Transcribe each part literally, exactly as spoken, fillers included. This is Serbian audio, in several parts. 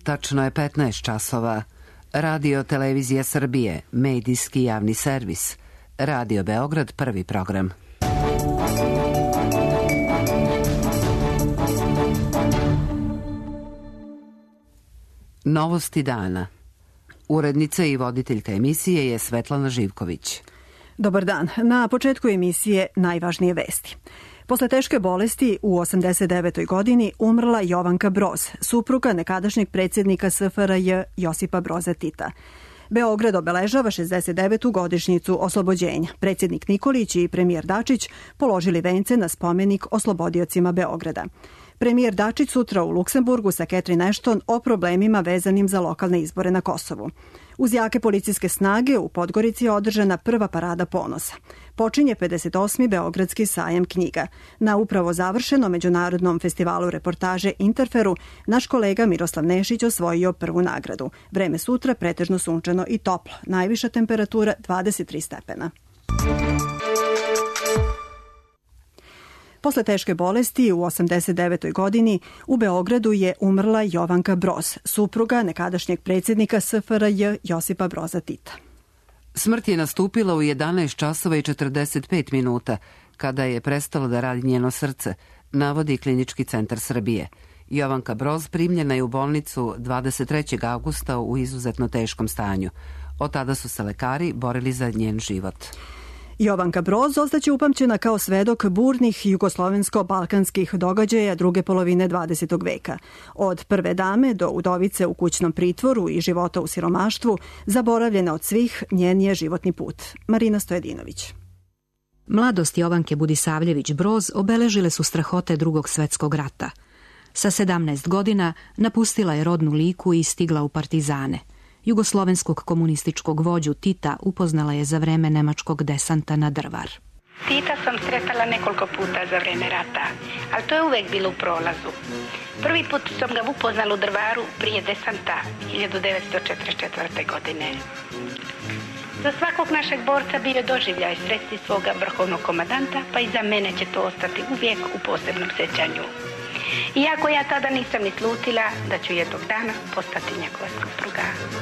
Tačno je petnaest časova. Radio Televizija Srbije, medijski javni servis. Radio Beograd, prvi program. Novosti dana. Urednica i voditeljka emisije je Svetlana Živković. Dobar dan. Na početku emisije najvažnije vesti. Posle teške bolesti u osamdeset devetoj godini umrla Jovanka Broz, supruga nekadašnjeg predsjednika S F R J Josipa Broza Tita. Beograd obeležava šezdeset devetu godišnjicu oslobođenja. Predsjednik Nikolić i premijer Dačić položili vence na spomenik oslobodiocima Beograda. Premijer Dačić sutra u Luksemburgu sa Catherine Ashton o problemima vezanim za lokalne izbore na Kosovu. Uz jake policijske snage u Podgorici je održana prva parada ponosa. Počinje pedeset osmi Beogradski sajam knjiga. Na upravo završenom međunarodnom festivalu reportaže Interferu naš kolega Miroslav Nešić osvojio prvu nagradu. Vreme sutra pretežno sunčano i toplo. Najviša temperatura dvadeset tri stepena. Posle teške bolesti u osamdeset devetoj godini u Beogradu je umrla Jovanka Broz, supruga nekadašnjeg predsjednika S F R J Josipa Broza Tita. Smrt je nastupila u jedanaest časova i četrdeset pet minuta, kada je prestalo da radi njeno srce, navodi Klinički centar Srbije. Jovanka Broz primljena je u bolnicu dvadeset trećeg avgusta u izuzetno teškom stanju. Od tada su se lekari borili za njen život. Jovanka Broz ostaće upamćena kao svedok burnih jugoslovensko-balkanskih događaja druge polovine dvadesetog veka. Od prve dame do udovice u kućnom pritvoru i života u siromaštvu, zaboravljena od svih, njen je životni put. Marina Stojedinović. Mladost Jovanke Budisavljević Broz obeležile su strahote Drugog svetskog rata. Sa sedamnaest godina napustila je rodnu Liku i stigla u partizane. Jugoslovenskog komunističkog vođu Tita upoznala je za vreme nemačkog desanta na Drvar. Tita sam sretala nekoliko puta za vreme rata, ali to je uvek bilo u prolazu. Prvi put sam ga upoznala u Drvaru prije desanta hiljadu devetsto četrdeset četvrte. godine. Za svakog našeg borca bio je doživljaj sresti svoga vrhovnog komadanta, pa i za mene će to ostati uvijek u posebnom sećanju. Iako ja tada nisam ni slutila da ću jednog dana postati njegova supruga.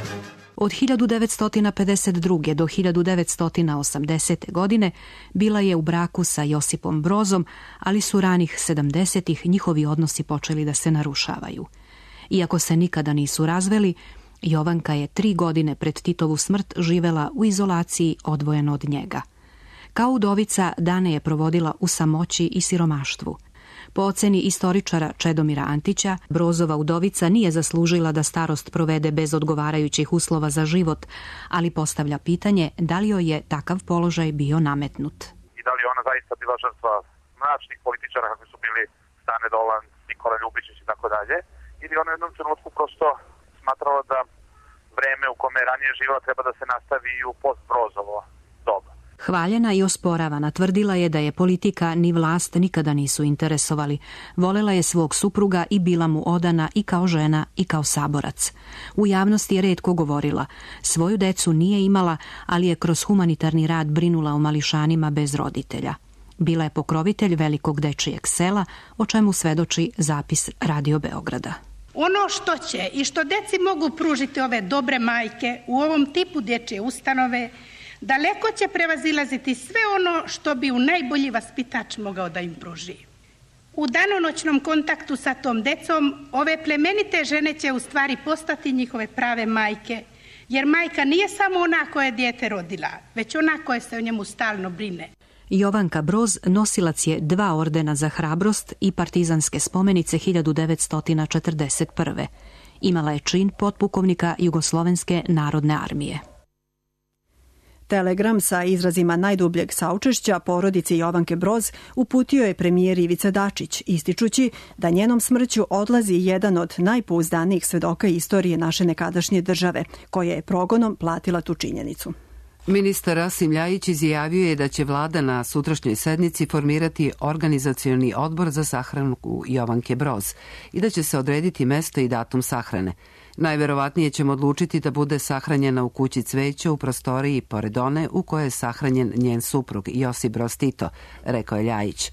Od hiljadu devetsto pedeset druge. do hiljadu devetsto osamdesete. godine bila je u braku sa Josipom Brozom, ali su ranih sedamdesetih njihovi odnosi počeli da se narušavaju. Iako se nikada nisu razveli, Jovanka je tri godine pred Titovu smrt živela u izolaciji odvojeno od njega. Kao udovica dane je provodila u samoći i siromaštvu. Po oceni istoričara Čedomira Antića, Brozova udovica nije zaslužila da starost provede bez odgovarajućih uslova za život, ali postavlja pitanje da li joj je takav položaj bio nametnut. I da li ona zaista bila žrtva mračnih političara kakvi su bili Stane Dolan, Nikola Ljubičić i tako dalje, ili ona u jednom trenutku prosto smatrala da vreme u kome je ranije živela treba da se nastavi i u post-Brozovo doba. Hvaljena i osporavana, tvrdila je da je politika ni vlast nikada nisu interesovali. Volela je svog supruga i bila mu odana i kao žena i kao saborac. U javnosti je retko govorila. Svoju decu nije imala, ali je kroz humanitarni rad brinula o mališanima bez roditelja. Bila je pokrovitelj velikog dečijeg sela, o čemu svedoči zapis Radio Beograda. Ono što će i što deci mogu pružiti ove dobre majke u ovom tipu dječje ustanove, daleko će prevazilaziti sve ono što bi u najbolji vaspitač mogao da im pruži. U danonoćnom kontaktu sa tom decom, ove plemenite žene će u stvari postati njihove prave majke, jer majka nije samo ona koja je dijete rodila, već ona koja se o njemu stalno brine. Jovanka Broz nosilac je dva ordena za hrabrost i partizanske spomenice hiljadu devetsto četrdeset prve. Imala je čin potpukovnika Jugoslovenske narodne armije. Telegram sa izrazima najdubljeg saučešća porodici Jovanke Broz uputio je premijer Ivica Dačić, ističući da njenom smrću odlazi jedan od najpouzdanijih svedoka istorije naše nekadašnje države, koja je progonom platila tu činjenicu. Ministar Rasim Ljajić izjavio je da će vlada na sutrašnjoj sednici formirati organizacioni odbor za sahranu Jovanke Broz i da će se odrediti mesto i datum sahrane. Najverovatnije ćemo odlučiti da bude sahranjena u kući Cveća u prostoriji pored one u kojoj je sahranjen njen suprug Josip Broz Tito, rekao je Ljajić.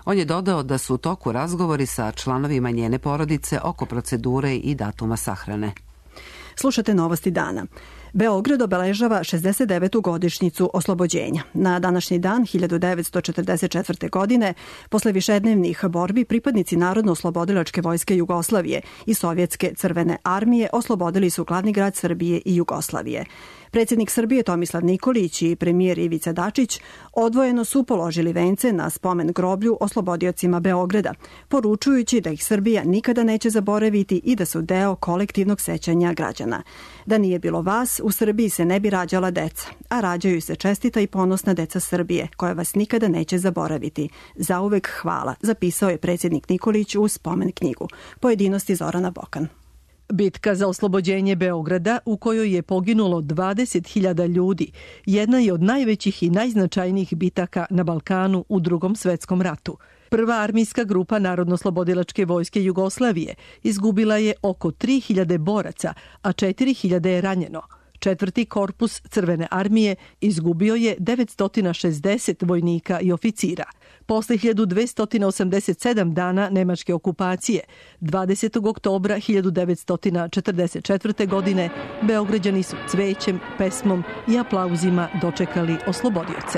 On je dodao da su u toku razgovori sa članovima njene porodice oko procedure i datuma sahrane. Slušate Novosti dana. Beograd obeležava šezdeset devetu godišnjicu oslobođenja. Na današnji dan hiljadu devetsto četrdeset četvrte. godine, posle višednevnih borbi, pripadnici Narodno-oslobodilačke vojske Jugoslavije i Sovjetske crvene armije oslobodili su glavni grad Srbije i Jugoslavije. Predsjednik Srbije Tomislav Nikolić i premijer Ivica Dačić odvojeno su položili vence na spomen groblju oslobodiocima Beograda, poručujući da ih Srbija nikada neće zaboraviti i da su deo kolektivnog sećanja građana. Da nije bilo vas, u Srbiji se ne bi rađala deca, a rađaju se čestita i ponosna deca Srbije, koja vas nikada neće zaboraviti. Zauvek hvala, zapisao je predsjednik Nikolić u spomen knjigu. Pojedinosti Zorana Bokan. Bitka za oslobođenje Beograda, u kojoj je poginulo dvadeset hiljada ljudi, jedna je od najvećih i najznačajnijih bitaka na Balkanu u Drugom svetskom ratu. Prva armijska grupa Narodno-oslobodilačke vojske Jugoslavije izgubila je oko tri hiljade boraca, a četiri hiljade je ranjeno. Četvrti korpus Crvene armije izgubio je devetsto šezdeset vojnika i oficira. Posle hiljadu dvesta osamdeset sedam dana nemačke okupacije, dvadesetog oktobra hiljadu devetsto četrdeset četvrte. godine, Beograđani su cvećem, pesmom i aplauzima dočekali oslobodioce.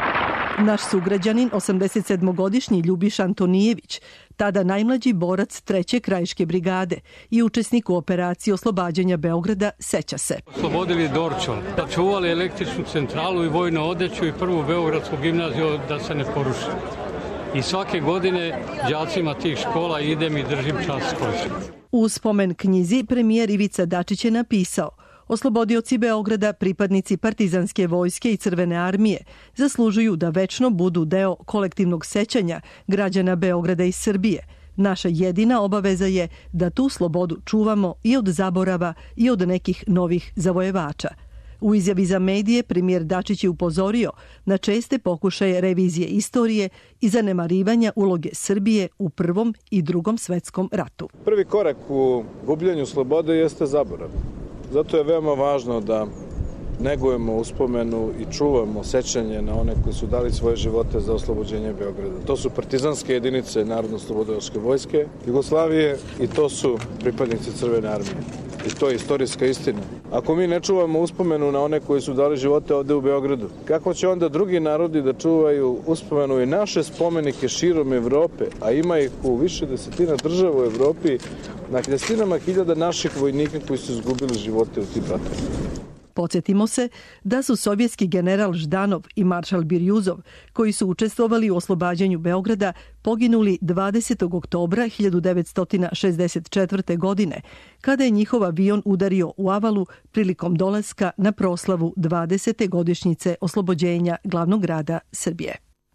Naš sugrađanin, osamdesetsedmogodišnji Ljubiša Antonijević, tada najmlađi borac treće krajiške brigade i učesnik u operaciji oslobađanja Beograda, seća se. Oslobodili Dorčol, sačuvali električnu centralu i vojnu odeću i prvu beogradsku gimnaziju da se ne poruši. I svake godine đacima tih škola idem i držim čast košu. U spomen knjizi premijer Ivica Dačić je napisao: oslobodioci Beograda, pripadnici partizanske vojske i Crvene armije, zaslužuju da večno budu deo kolektivnog sećanja građana Beograda i Srbije. Naša jedina obaveza je da tu slobodu čuvamo i od zaborava i od nekih novih zavojevača. U izjavi za medije premijer Dačić je upozorio na česte pokušaje revizije istorije i zanemarivanja uloge Srbije u Prvom i Drugom svetskom ratu. Prvi korak u gubljenju slobode jeste zaborav. Zato je veoma važno da negujemo uspomenu i čuvamo sećanje na one koji su dali svoje živote za oslobođenje Beograda. To su partizanske jedinice Narodno-oslobodilačke vojske Jugoslavije i to su pripadnici Crvene armije. I to je istorijska istina. Ako mi ne čuvamo uspomenu na one koji su dali živote ovde u Beogradu, kako će onda drugi narodi da čuvaju uspomenu i naše spomenike širom Evrope, a ima ih u više desetina država u Evropi, na desetinama hiljada naših vojnika koji su izgubili živote u tim ratovima. Podsjetimo se da su sovjetski general Ždanov i maršal Birjuzov, koji su učestvovali u oslobađanju Beograda, poginuli dvadesetog oktobra hiljadu devetsto šezdeset četvrte. godine, kada je njihov avion udario u Avalu prilikom dolaska na proslavu dvadesete godišnjice oslobođenja glavnog grada Srbije.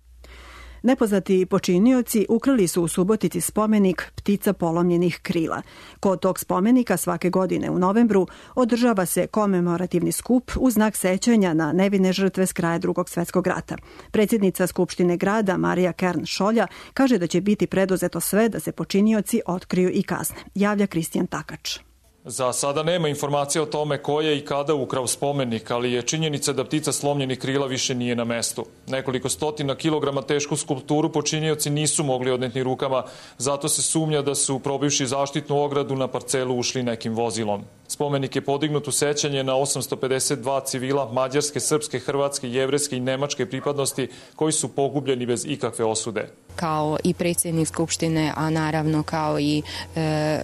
Nepoznati počinioci ukrali su u Subotici spomenik Ptica polomljenih krila. Kod tog spomenika svake godine u novembru održava se komemorativni skup u znak sećanja na nevine žrtve s kraja Drugog svjetskog rata. Predsjednica Skupštine grada Marija Kern Šolja kaže da će biti preduzeto sve da se počinioci otkriju i kazne. Javlja Kristijan Takač. Za sada nema informacija o tome ko je i kada ukrao spomenik, ali je činjenica da ptica slomljenih krila više nije na mestu. Nekoliko stotina kilograma tešku skulpturu počinioci nisu mogli odneti rukama, zato se sumnja da su, probivši zaštitnu ogradu, na parcelu ušli nekim vozilom. Spomenik je podignut u sećanje na osamsto pedeset dva civila mađarske, srpske, hrvatske, jevrejske i nemačke pripadnosti koji su pogubljeni bez ikakve osude. Kao i predsjednik Skupštine, a naravno kao i e,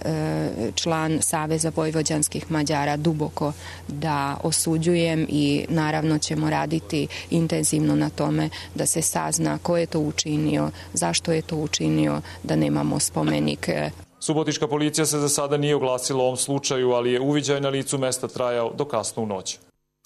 e, član Saveza vojvođanskih Mađara, duboko da osuđujem i naravno ćemo raditi intenzivno na tome da se sazna ko je to učinio, zašto je to učinio, da nemamo spomenik. Subotička policija se za sada nije oglasila o ovom slučaju, ali je uviđaj na licu mesta trajao do kasno u noć.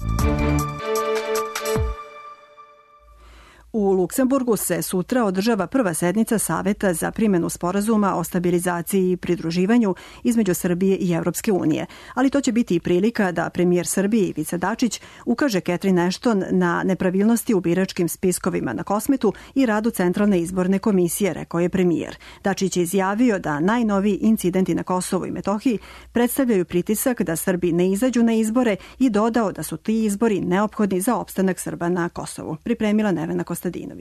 U Luksemburgu se sutra održava prva sednica Saveta za primjenu sporazuma o stabilizaciji i pridruživanju između Srbije i Evropske unije. Ali to će biti i prilika da premijer Srbije Ivica Dačić ukaže Catherine Ashton na nepravilnosti u biračkim spiskovima na Kosmetu i radu Centralne izborne komisije, rekao je premijer. Dačić je izjavio da najnoviji incidenti na Kosovu i Metohiji predstavljaju pritisak da Srbi ne izađu na izbore i dodao da su ti izbori neophodni za opstanak Srba na Kosovu. Pripremila Nevena Kostadinović.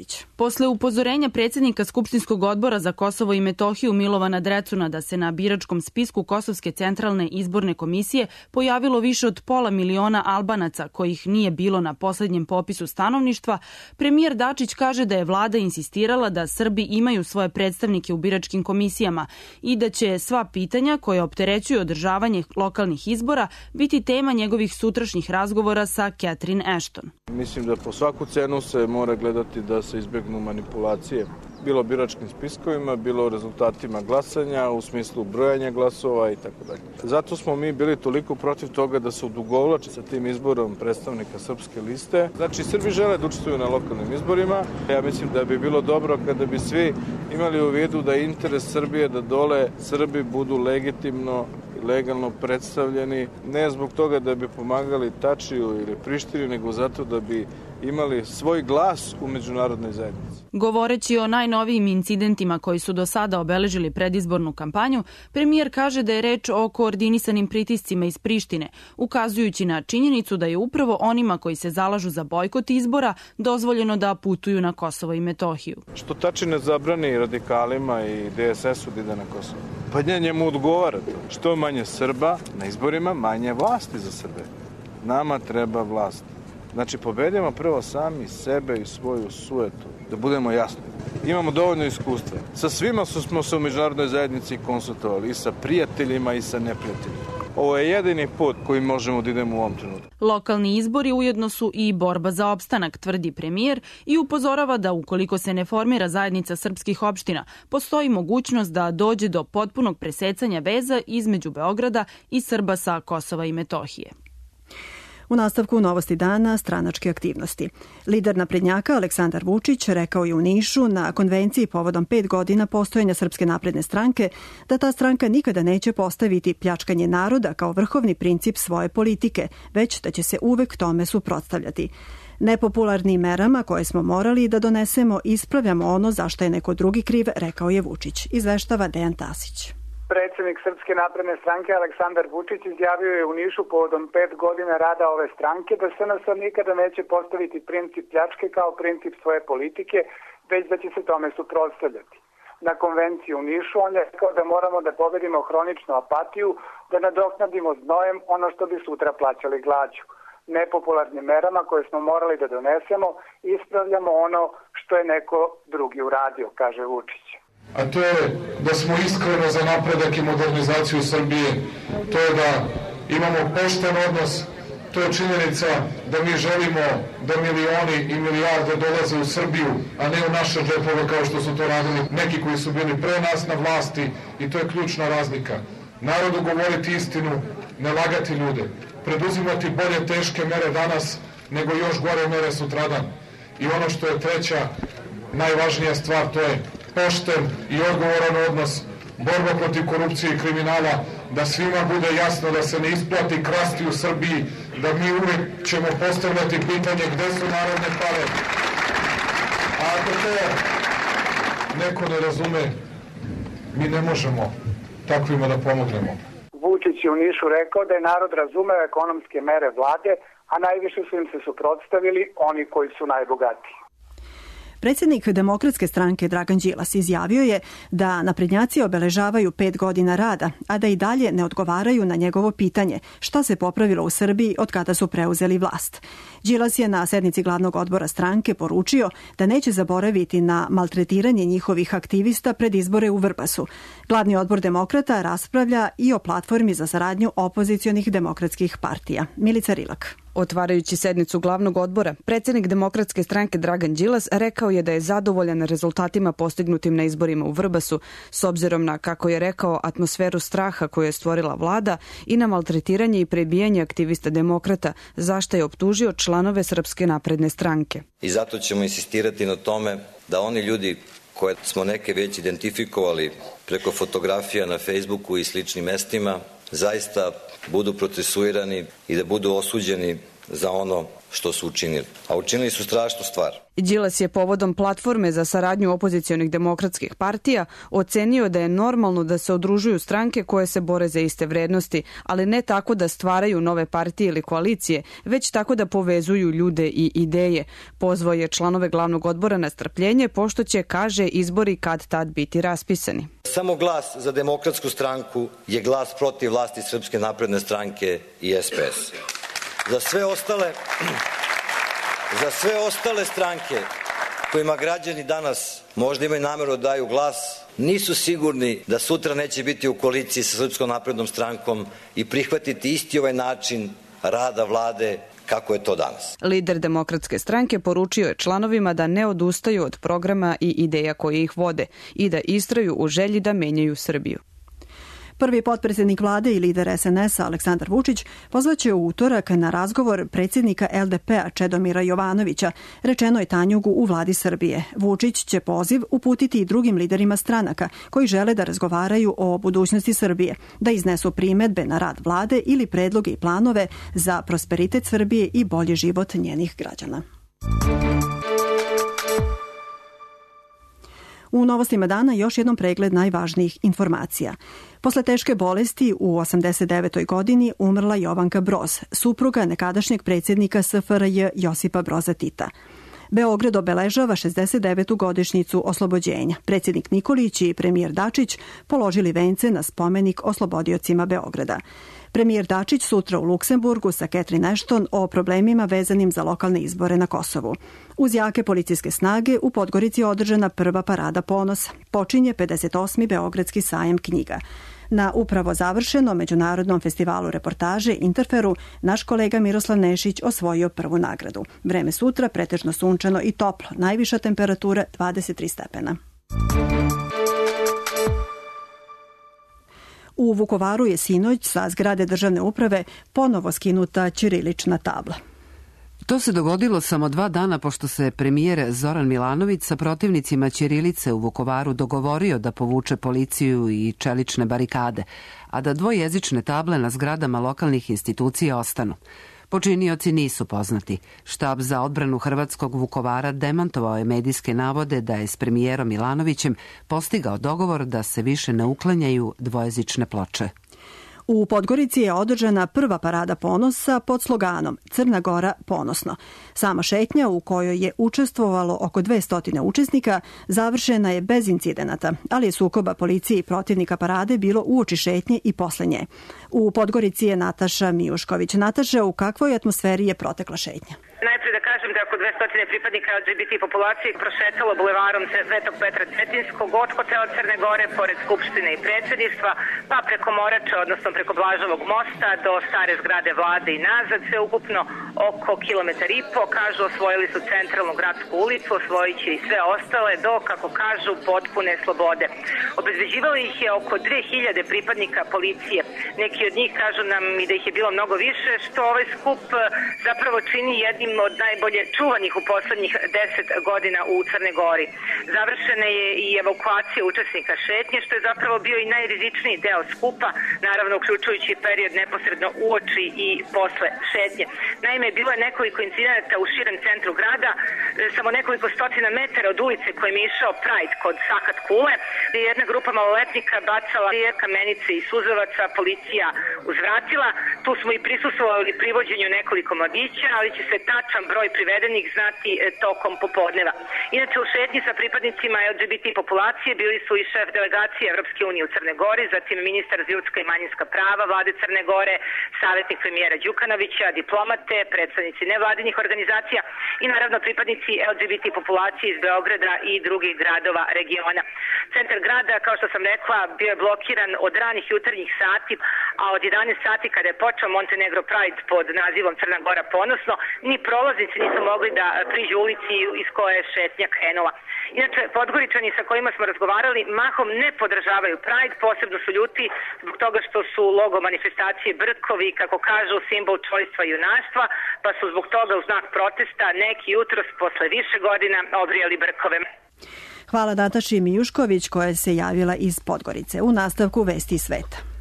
Đorđević. Posle upozorenja predsjednika Skupštinskog odbora za Kosovo i Metohiju Milovana Drecuna da se na biračkom spisku Kosovske centralne izborne komisije pojavilo više od pola miliona Albanaca kojih nije bilo na poslednjem popisu stanovništva, premijer Dačić kaže da je vlada insistirala da Srbi imaju svoje predstavnike u biračkim komisijama i da će sva pitanja koje opterećuju održavanje lokalnih izbora biti tema njegovih sutrašnjih razgovora sa Catherine Ashton. Mislim da po svaku cenu se mora gledati da se izbjegnu manipulacije, bilo biračkim spiskovima, bilo rezultatima glasanja, u smislu brojanja glasova i tako dalje. Zato smo mi bili toliko protiv toga da se odugovlači sa tim izborom predstavnika srpske liste. Znači, Srbi žele da učestvuju na lokalnim izborima. Ja mislim da bi bilo dobro kada bi svi imali u vidu da je interes Srbije da dole Srbi budu legitimno legalno predstavljeni, ne zbog toga da bi pomagali Tačiju ili Prištini, nego zato da bi imali svoj glas u međunarodnoj zajednici. Govoreći o najnovijim incidentima koji su do sada obeležili predizbornu kampanju, premijer kaže da je reč o koordinisanim pritiscima iz Prištine, ukazujući na činjenicu da je upravo onima koji se zalažu za bojkot izbora dozvoljeno da putuju na Kosovo i Metohiju. Što Tači ne zabrani radikalima i D S S-u da ide na Kosovo? Pa nje njemu odgovara to. Što manje Srba na izborima, manje vlasti za Srbe. Nama treba vlast. Znači, pobedimo prvo sami sebe i svoju sujetu, da budemo jasni. Imamo dovoljno iskustva. Sa svima smo se u međunarodnoj zajednici konsultovali, i sa prijateljima i sa neprijateljima. Ovo je jedini put koji možemo da idemo u ovom trenutku. Lokalni izbori ujedno su i borba za opstanak, tvrdi premijer i upozorava da ukoliko se ne formira zajednica srpskih opština, postoji mogućnost da dođe do potpunog presecanja veza između Beograda i Srba sa Kosova i Metohije. U nastavku novosti dana stranačke aktivnosti. Lider naprednjaka Aleksandar Vučić rekao je u Nišu na konvenciji povodom pet godina postojanja Srpske napredne stranke da ta stranka nikada neće postaviti pljačkanje naroda kao vrhovni princip svoje politike, već da će se uvek tome suprotstavljati. Nepopularnim merama koje smo morali da donesemo ispravljamo ono zašto je neko drugi kriv, rekao je Vučić. Izveštava Dejan Tasić. Predsjednik Srpske napredne stranke Aleksandar Vučić izjavio je u Nišu povodom pet godina rada ove stranke da S N S nikada neće postaviti princip pljačke kao princip svoje politike, već da će se tome suprotstavljati. Na konvenciji u Nišu on je rekao da moramo da pobedimo hroničnu apatiju, da nadoknadimo znojem ono što bi sutra plaćali glađu. Nepopularnim merama koje smo morali da donesemo ispravljamo ono što je neko drugi uradio, kaže Vučić. A to je da smo iskreno za napredak i modernizaciju Srbije, to je da imamo pošten odnos, to je činjenica da mi želimo da milioni i milijarde dolaze u Srbiju, a ne u naše džepove kao što su to radili neki koji su bili pre nas na vlasti, i to je ključna razlika. Narodu govoriti istinu, ne lagati ljude, preduzimati bolje teške mere danas nego još gore mere sutradan. I ono što je treća, najvažnija stvar, to je pošten i odgovoran odnos, borba protiv korupcije i kriminala, da svima bude jasno da se ne isplati krasti u Srbiji, da mi uvek ćemo postavljati pitanje gde su narodne pare. A ako to neko ne razume, mi ne možemo takvima da pomognemo. Vučić je u Nišu rekao da je narod razumeo ekonomske mere vlade, a najviše su im se suprotstavili oni koji su najbogatiji. Predsjednik Demokratske stranke Dragan Đilas izjavio je da naprednjaci obeležavaju pet godina rada, a da i dalje ne odgovaraju na njegovo pitanje šta se popravilo u Srbiji od kada su preuzeli vlast. Đilas je na sednici glavnog odbora stranke poručio da neće zaboraviti na maltretiranje njihovih aktivista pred izbore u Vrbasu. Glavni odbor Demokrata raspravlja i o platformi za saradnju opozicionih demokratskih partija. Milica Rilak. Otvarajući sednicu glavnog odbora, predsjednik Demokratske stranke Dragan Đilas rekao je da je zadovoljan rezultatima postignutim na izborima u Vrbasu, s obzirom na, kako je rekao, atmosferu straha koju je stvorila vlada i na maltretiranje i prebijanje aktivista demokrata, zašto je optužio članove Srpske napredne stranke. I zato ćemo insistirati na tome da oni ljudi koje smo neke već identifikovali preko fotografija na Facebooku i sličnim mestima, zaista budu procesuirani i da budu osuđeni za ono što su učinili. A učinili su strašnu stvar. Đilas je povodom platforme za saradnju opozicionih demokratskih partija ocenio da je normalno da se udružuju stranke koje se bore za iste vrednosti, ali ne tako da stvaraju nove partije ili koalicije, već tako da povezuju ljude i ideje. Pozvao je članove glavnog odbora na strpljenje, pošto će, kaže, izbori kad tad biti raspisani. Samo glas za demokratsku stranku je glas protiv vlasti Srpske napredne stranke i S P S. Za sve ostale, za sve ostale stranke kojima građani danas možda imaju nameru da daju glas, nisu sigurni da sutra neće biti u koaliciji sa Srpskom naprednom strankom i prihvatiti isti ovaj način rada vlade kako je to danas. Lider demokratske stranke poručio je članovima da ne odustaju od programa i ideja koje ih vode i da istraju u želji da menjaju Srbiju. Prvi potpredsjednik vlade i lider S N S-a Aleksandar Vučić pozvaće u utorak na razgovor predsjednika L D P-a Čedomira Jovanovića, rečeno je Tanjugu u vladi Srbije. Vučić će poziv uputiti i drugim liderima stranaka koji žele da razgovaraju o budućnosti Srbije, da iznesu primedbe na rad vlade ili predloge i planove za prosperitet Srbije i bolji život njenih građana. U novostima dana još jednom pregled najvažnijih informacija. Posle teške bolesti u osamdeset devetoj godini umrla Jovanka Broz, supruga nekadašnjeg predsjednika S F R J Josipa Broza Tita. Beograd obeležava šezdeset devetu godišnjicu oslobođenja. Predsjednik Nikolić i premijer Dačić položili vence na spomenik oslobodiocima Beograda. Premijer Dačić sutra u Luksemburgu sa Catherine Ashton o problemima vezanim za lokalne izbore na Kosovu. Uz jake policijske snage u Podgorici je održana prva parada ponosa. Počinje pedeset osmi Beogradski sajam knjiga. Na upravo završenom međunarodnom festivalu reportaže Interferu naš kolega Miroslav Nešić osvojio prvu nagradu. Vreme sutra pretežno sunčano i toplo, najviša temperatura dvadeset tri stepena. U Vukovaru je sinoć sa zgrade državne uprave ponovo skinuta ćirilična tabla. To se dogodilo samo dva dana pošto se premijer Zoran Milanović sa protivnicima ćirilice u Vukovaru dogovorio da povuče policiju i čelične barikade, a da dvojezične table na zgradama lokalnih institucija ostanu. Počinioci nisu poznati. Štab za odbranu hrvatskog Vukovara demantovao je medijske navode da je s premijerom Milanovićem postigao dogovor da se više ne uklanjaju dvojezične ploče. U Podgorici je održana prva parada ponosa pod sloganom Crna Gora ponosno. Sama šetnja u kojoj je učestvovalo oko dvesta učesnika završena je bez incidenata, ali je sukoba policije i protivnika parade bilo uoči šetnje i posle nje. U Podgorici je Nataša Mijušković. Nataša, u kakvoj atmosferi je protekla šetnja? Najprije da kažem da oko dvesta pripadnika L G B T populacije prošetalo bulevarom Svetog Petra Cetinskog od hotela Crne Gore, pored Skupštine i predsjedništva, pa preko Morača, odnosno preko Blaževog mosta do stare zgrade vlade i nazad, sve ukupno oko kilometar i po. Kažu, osvojili su centralnu gradsku ulicu, osvojit će i sve ostale do, kako kažu, potpune slobode. Obezbeđivalo ih je oko dve hiljade pripadnika policije. Neki od njih kažu nam i da ih je bilo mnogo više, što ovaj skup zapravo čini jednim od najbolje čuvanih u poslednjih deset godina u Crne Gori. Završena je i evakuacija učesnika šetnje, što je zapravo bio i najrizičniji deo skupa, naravno uključujući period neposredno uoči i posle šetnje. Naime, bilo je nekoliko incidenata u širem centru grada, samo nekoliko stotina metara od ulice kojim je išao Pride kod Sakat Kule, gde je jedna grupa maloletnika bacala kamenice i suzavaca, policija uzvratila. Tu smo i prisustvovali privođenju nekoliko mladića, ali će se tačan broj privedenih znati tokom popodneva. Inače, u šetnji sa pripadnicima L G B T populacije bili su i šef delegacije Evropske unije u Crne Gori, zatim ministar za ljudska i manjinska prava vlade Crne Gore, savjetnik premijera Đukanovića, diplomate, predstavnici nevladinih organizacija i naravno pripadnici L G B T populacije iz Beograda i drugih gradova regiona. Centar grada, kao što sam rekla, bio je blokiran od ranih jutarnjih sati, a od jedanaest sati kada je počeo Montenegro Pride pod nazivom Crna Gora ponosno, ni prolaznici nisu mogli da priđu ulici iz koje je šetnja krenula. Inače, Podgoričani sa kojima smo razgovarali mahom ne podržavaju Pride, posebno su ljuti zbog toga što su logo manifestacije brkovi, kako kažu, simbol čojstva i junaštva, pa su zbog toga u znak protesta neki jutros posle više godina obrijali brkove. Hvala Nataši Mijušković koja se javila iz Podgorice. U nastavku Vesti sveta.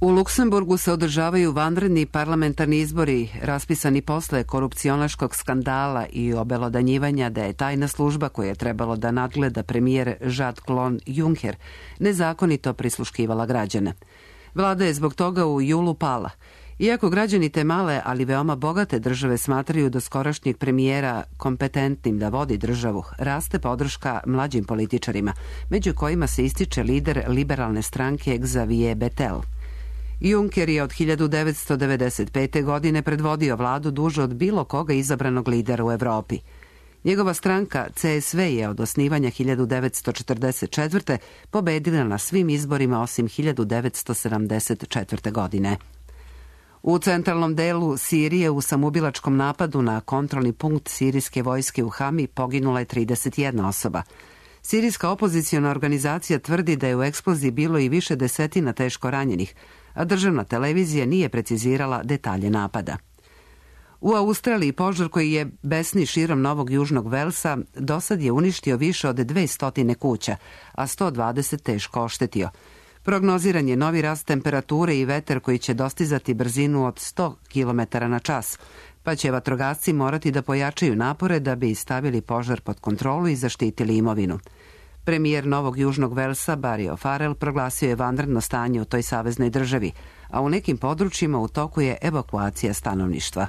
U Luksemburgu se održavaju vanredni parlamentarni izbori raspisani posle korupcionaškog skandala i obelodanjivanja da je tajna služba koja je trebalo da nadgleda premijer Jean-Claude Juncker nezakonito prisluškivala građane. Vlada je zbog toga u julu pala. Iako građani te male, ali veoma bogate države smatraju doskorašnjeg premijera kompetentnim da vodi državu, raste podrška mlađim političarima, među kojima se ističe lider liberalne stranke Xavier Bettel. Juncker je od hiljadu devetsto devedeset pete. godine predvodio vladu duže od bilo koga izabranog lidera u Evropi. Njegova stranka C S V je od osnivanja hiljadu devetsto četrdeset četvrte. pobedila na svim izborima osim hiljadu devetsto sedamdeset četvrte. godine. U centralnom delu Sirije u samoubilačkom napadu na kontrolni punkt sirijske vojske u Hami poginula je trideset jedna osoba. Sirijska opoziciona organizacija tvrdi da je u eksploziji bilo i više desetina teško ranjenih, a državna televizija nije precizirala detalje napada. U Australiji požar koji je besni širom Novog Južnog Velsa dosad je uništio više od dvesta kuća, a sto dvadeset teško oštetio. Prognoziran je novi rast temperature i vetar koji će dostizati brzinu od sto kilometara na čas, pa će vatrogasci morati da pojačaju napore da bi stavili požar pod kontrolu i zaštitili imovinu. Premijer Novog Južnog Velsa Barry O'Farrell proglasio je vanredno stanje u toj saveznoj državi, a u nekim područjima u toku je evakuacija stanovništva.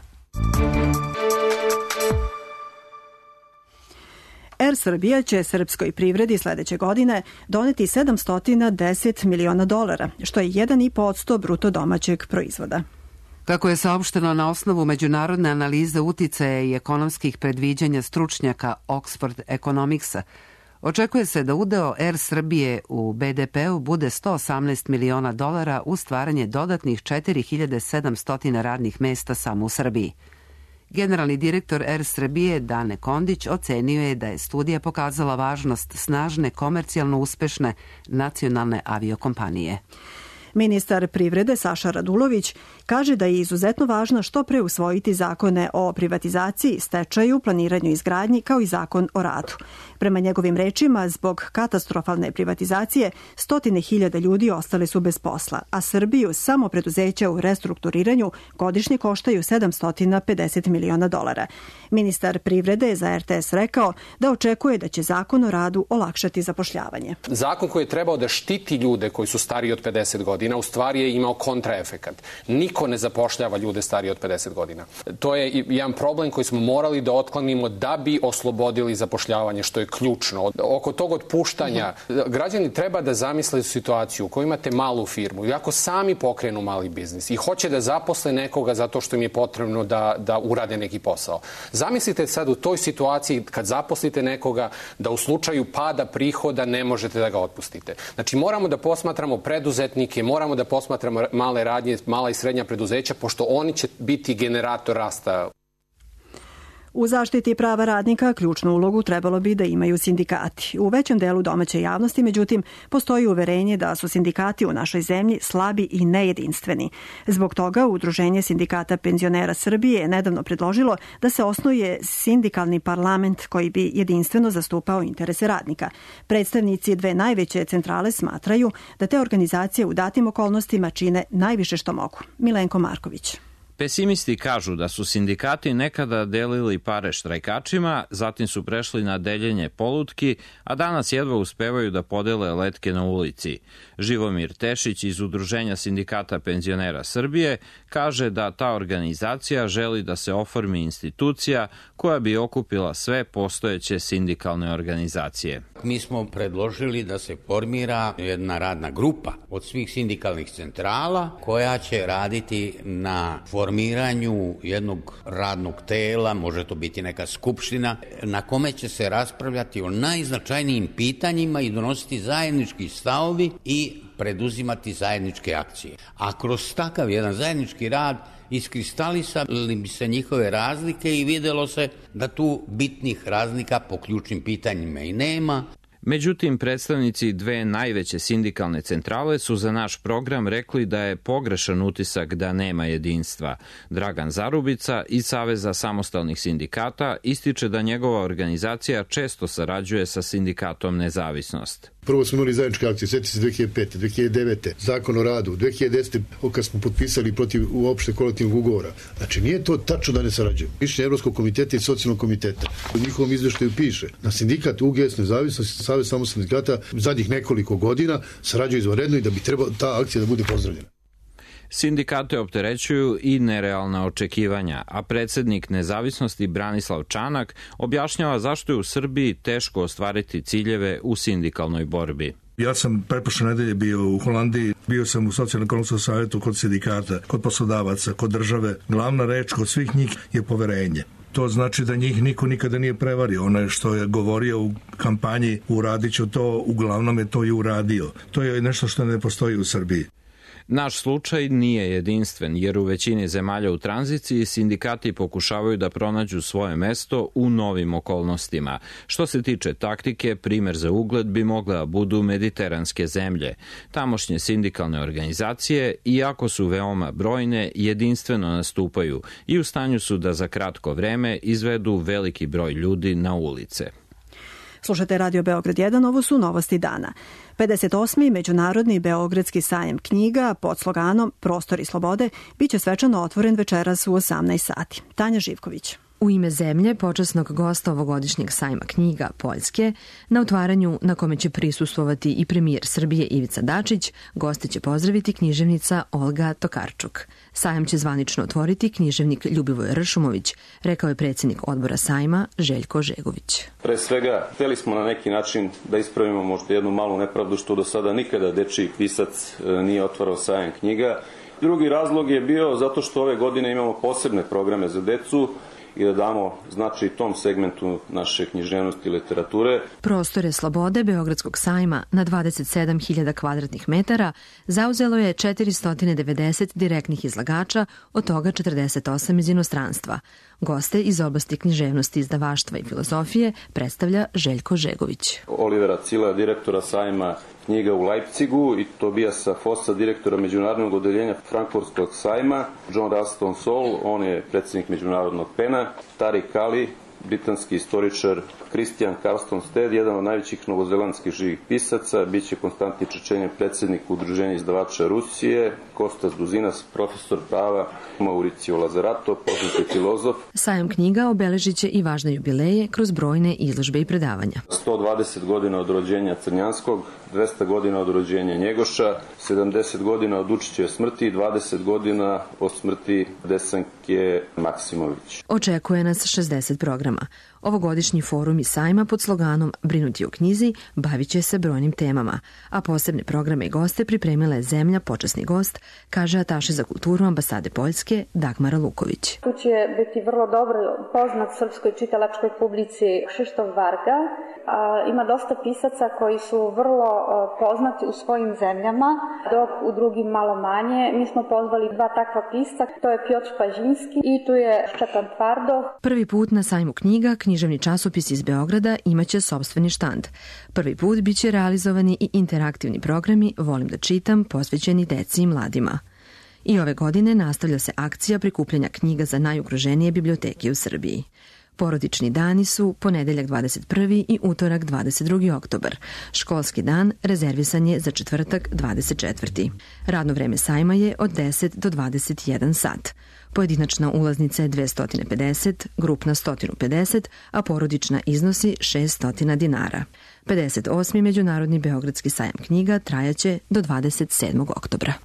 Er Srbija će srpskoj privredi sledeće godine doneti sedamsto deset miliona dolara, što je jedan i po posto bruto domaćeg proizvoda. Kako je saopšteno na osnovu međunarodne analize uticaja i ekonomskih predviđanja stručnjaka Oxford Economicsa, očekuje se da udeo Er Srbije u be de pe-u bude sto osamnaest miliona dolara u stvaranje dodatnih četiri hiljade sedamsto radnih mesta samo u Srbiji. Generalni direktor Er Srbije Dane Kondić ocenio je da je studija pokazala važnost snažne, komercijalno uspešne nacionalne aviokompanije. Ministar privrede Saša Radulović kaže da je izuzetno važno što pre usvojiti zakone o privatizaciji, stečaju, planiranju izgradnji kao i zakon o radu. Prema njegovim rečima, zbog katastrofalne privatizacije, stotine hiljada ljudi ostale su bez posla, a Srbiju samo preduzeća u restrukturiranju godišnje koštaju sedamsto pedeset miliona dolara. Ministar privrede je za er te es rekao da očekuje da će zakon o radu olakšati zapošljavanje. Zakon koji je trebao da štiti ljude koji su stariji od pedeset godina, u stvari je imao kontraefekat. Niko ne zapošljava ljude starije od pedeset godina. To je jedan problem koji smo morali da otklonimo da bi oslobodili zapošljavanje, što je ključno. Oko tog otpuštanja, građani treba da zamisle situaciju u kojoj imate malu firmu i ako sami pokrenu mali biznis i hoće da zaposle nekoga zato što im je potrebno da, da urade neki posao. Zamislite sad u toj situaciji kad zaposlite nekoga da u slučaju pada prihoda ne možete da ga otpustite. Znači moramo da posmatramo preduzetnike, moramo da posmatramo male radnje, mala i srednja preduzeća, pošto oni će biti generator rasta. U zaštiti prava radnika ključnu ulogu trebalo bi da imaju sindikati. U većem delu domaće javnosti, međutim, postoji uverenje da su sindikati u našoj zemlji slabi i nejedinstveni. Zbog toga Udruženje sindikata penzionera Srbije je nedavno predložilo da se osnuje sindikalni parlament koji bi jedinstveno zastupao interese radnika. Predstavnici dve najveće centrale smatraju da te organizacije u datim okolnostima čine najviše što mogu. Milenko Marković. Pesimisti kažu da su sindikati nekada delili pare štrajkačima, zatim su prešli na deljenje polutki, a danas jedva uspevaju da podele letke na ulici. Živomir Tešić iz Udruženja sindikata penzionera Srbije kaže da ta organizacija želi da se oformi institucija koja bi okupila sve postojeće sindikalne organizacije. Mi smo predložili da se formira jedna radna grupa od svih sindikalnih centrala koja će raditi na formiranju jednog radnog tela, može to biti neka skupština, na kome će se raspravljati o najznačajnijim pitanjima i donositi zajednički stavovi i preduzimati zajedničke akcije. A kroz takav jedan zajednički rad iskristalisali bi se njihove razlike i videlo se da tu bitnih razlika po ključnim pitanjima i nema. Međutim, predstavnici dve najveće sindikalne centrale su za naš program rekli da je pogrešan utisak da nema jedinstva. Dragan Zarubica iz Saveza samostalnih sindikata ističe da njegova organizacija često sarađuje sa sindikatom Nezavisnost. Prvo smo imali zajedničke akcije, sjeti se dve hiljade pete, dve hiljade devete, zakon o radu, dve hiljade desete kad smo potpisali protiv uopšte kolektivnog ugovora. Znači nije to tačno da ne sarađujemo. Mišljenje Evropskog komiteta i socijalnog komiteta. U njihovom izveštaju piše da sindikat U G S Nezavisnost, Savez samostalnih sindikata zadnjih nekoliko godina sarađuju izvanredno i da bi trebala ta akcija da bude pozdravljena. Sindikate opterećuju i nerealna očekivanja, a predsednik Nezavisnosti Branislav Čanak objašnjava zašto je u Srbiji teško ostvariti ciljeve u sindikalnoj borbi. Ja sam pretprošle nedelje bio u Holandiji, bio sam u socijalno-ekonomskom savjetu kod sindikata, kod poslodavaca, kod države. Glavna reč kod svih njih je poverenje. To znači da njih niko nikada nije prevario. Ono što je govorio u kampanji uradit ću to, uglavnom je to i uradio. To je nešto što ne postoji u Srbiji. Naš slučaj nije jedinstven, jer u većini zemalja u tranziciji sindikati pokušavaju da pronađu svoje mesto u novim okolnostima. Što se tiče taktike, primer za ugled bi mogla da budu mediteranske zemlje. Tamošnje sindikalne organizacije, iako su veoma brojne, jedinstveno nastupaju i u stanju su da za kratko vreme izvedu veliki broj ljudi na ulice. Slušate Radio Beograd jedan, ovo su novosti dana. pedeset osmi Međunarodni Beogradski sajam knjiga pod sloganom Prostori slobode biće svečano otvoren večeras u osamnaest sati. Tanja Živković. U ime zemlje, počasnog gosta ovogodišnjeg sajma knjiga Poljske, na otvaranju na kome će prisustvovati i premijer Srbije Ivica Dačić, goste će pozdraviti književnica Olga Tokarčuk. Sajam će zvanično otvoriti književnik Ljubivoj Ršumović, rekao je predsjednik odbora sajma Željko Žegović. Pre svega, hteli smo na neki način da ispravimo možda jednu malu nepravdu što do sada nikada dečiji pisac nije otvarao sajam knjiga. Drugi razlog je bio zato što ove godine imamo posebne programe za decu i da damo značaj tom segmentu naše književnosti i literature. Prostore slobode Beogradskog sajma na dvadeset sedam hiljada kvadratnih metara zauzelo je četiristo devedeset direktnih izlagača, od toga četrdeset osam iz inostranstva. Goste iz oblasti književnosti, izdavaštva i filozofije predstavlja Željko Žegović. Olivera Cila, direktora sajma knjiga u Leipzigu, i Tobijasa Fossa, direktora međunarodnog odeljenja Frankfurtskog sajma, John Raston Sol, on je predsjednik međunarodnog pena, Tariq Ali, britanski istoričar, Christian Carlston Stead, jedan od najvećih novozelandskih živih pisaca, bit će Konstantin Čečenje, predsjednik Udruženja izdavača Rusije, Kostas Duzinas, profesor prava, Mauricio Lazarato, poznati filozof. Sajam knjiga obeležit će i važne jubileje kroz brojne izložbe i predavanja. sto dvadeset godina od rođenja Crnjanskog, dvesta godina od rođenja Njegoša, sedamdeset godina od Vučićeve smrti i dvadeset godina od smrti Desanke Maksimović. Očekuje nas šezdeset programa. Ovogodišnji forum i sajma pod sloganom Brinuti o knjizi bavit će se brojnim temama, a posebne programe i goste pripremila je zemlja počasni gost, kaže ataše za kulturu ambasade Poljske Dagmara Luković. Tu će biti vrlo dobro poznat srpskoj čitalačkoj publici Krzysztof Varga. A, ima dosta pisaca koji su vrlo a, poznati u svojim zemljama, dok u drugim malo manje. Mi smo pozvali dva takva pisca, to je Piotr Pažinski i tu je Ščepan Tvardov. Prvi put na sajmu knjiga književni časopis iz Beograda imaće sopstveni štand. Prvi put biće realizovani i interaktivni programi Volim da čitam, posvećeni deci i mladima. I ove godine nastavlja se akcija prikupljanja knjiga za najugroženije biblioteke u Srbiji. Porodični dani su ponedeljak dvadeset prvi i utorak dvadeset drugi oktobar. Školski dan rezervisan je za četvrtak dvadeset četvrti Radno vreme sajma je od deset do dvadeset jedan sat. Pojedinačna ulaznica je dvesta pedeset, grupna sto pedeset, a porodična iznosi šeststo dinara. pedeset osmi Međunarodni Beogradski sajam knjiga trajaće do dvadeset sedmog oktobra.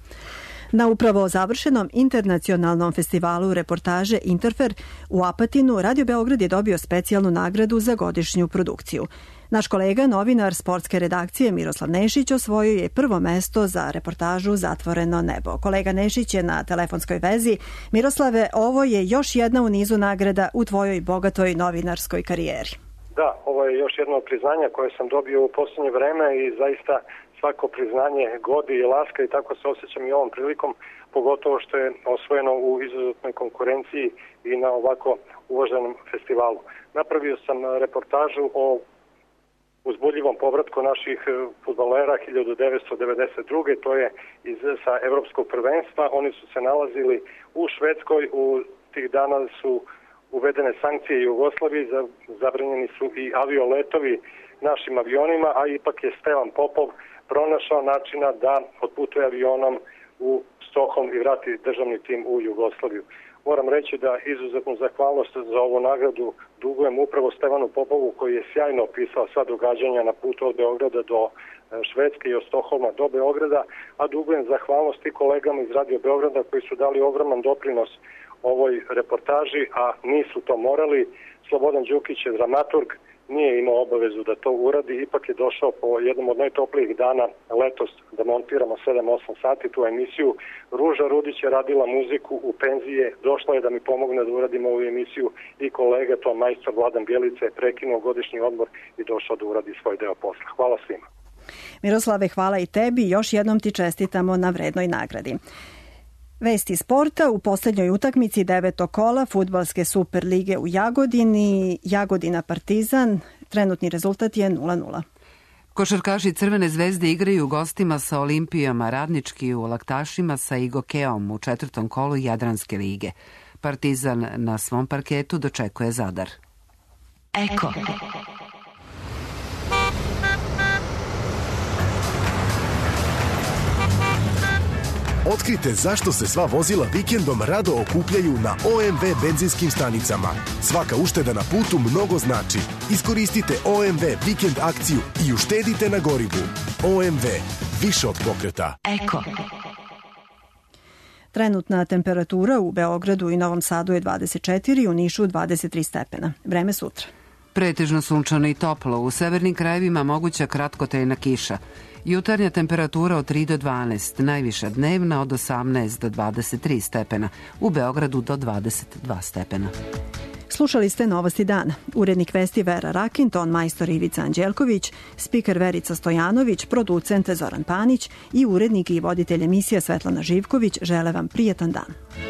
Na upravo završenom internacionalnom festivalu reportaže Interfer u Apatinu Radio Beograd je dobio specijalnu nagradu za godišnju produkciju. Naš kolega, novinar sportske redakcije Miroslav Nešić osvojio je prvo mesto za reportažu Zatvoreno nebo. Kolega Nešić je na telefonskoj vezi. Miroslave, ovo je još jedna u nizu nagrada u tvojoj bogatoj novinarskoj karijeri. Da, ovo je još jedno priznanje koje sam dobio u posljednje vreme i zaista svako priznanje godi i laska i tako se osjećam i ovom prilikom, pogotovo što je osvojeno u izuzetnoj konkurenciji i na ovako uvaženom festivalu. Napravio sam reportažu o uzbudljivom povratku naših fudbalera hiljadu devetsto devedeset druge. To je iz, sa evropskog prvenstva. Oni su se nalazili u Švedskoj, u tih dana su uvedene sankcije Jugoslaviji, zabranjeni su i avioletovi našim avionima, a ipak je Stevan Popov pronašao načina da otputuje avionom u Stockholm i vrati državni tim u Jugoslaviju. Moram reći da izuzetnu zahvalnost za ovu nagradu dugujem upravo Stevanu Popovu, koji je sjajno opisao sva događanja na putu od Beograda do Švedske i od Stockholma do Beograda, a dugujem zahvalnost i kolegama iz Radio Beograda koji su dali ogroman doprinos ovoj reportaži, a nisu to morali. Slobodan Đukić je dramaturg, nije imao obavezu da to uradi, ipak je došao po jednom od najtoplijih dana letos da montiramo sedam osam sati tu emisiju. Ruža Rudić je radila muziku u penzije, došla je da mi pomogne da uradim ovu emisiju i kolega, to majstor Vladan Bjelica, je prekinuo godišnji odmor i došao da uradi svoj deo posla. Hvala svima. Miroslave, hvala i tebi. Još jednom ti čestitamo na vrednoj nagradi. Vesti sporta: u posljednjoj utakmici devetog kola fudbalske Super lige u Jagodini, Jagodina Partizan, trenutni rezultat je nula nula. Košarkaši Crvene zvezde igraju gostima sa Olimpijom, a radnički u Laktašima sa Igokeom u četvrtom kolu Jadranske lige. Partizan na svom parketu dočekuje Zadar. Eko. Otkrite zašto se sva vozila vikendom rado okupljaju na O M V benzinskim stanicama. Svaka ušteda na putu mnogo znači. Iskoristite O M V vikend akciju i uštedite na gorivu. O M V, više od pokreta. Eko. Trenutna temperatura u Beogradu i Novom Sadu je dvadeset četiri, u Nišu dvadeset tri stepena. Vreme sutra. Pretežno sunčano i toplo. U severnim krajevima moguća kratkotrajna kiša. Jutarnja temperatura od tri do dvanaest, najviša dnevna od osamnaest do dvadeset tri stepena, u Beogradu do dvadeset dva stepena. Slušali ste Novosti dana. Urednik vesti Vera Rakin, ton majstor Ivica Anđelković, spiker Verica Stojanović, producent Zoran Panić i urednik i voditelj emisija Svetlana Živković žele vam prijetan dan.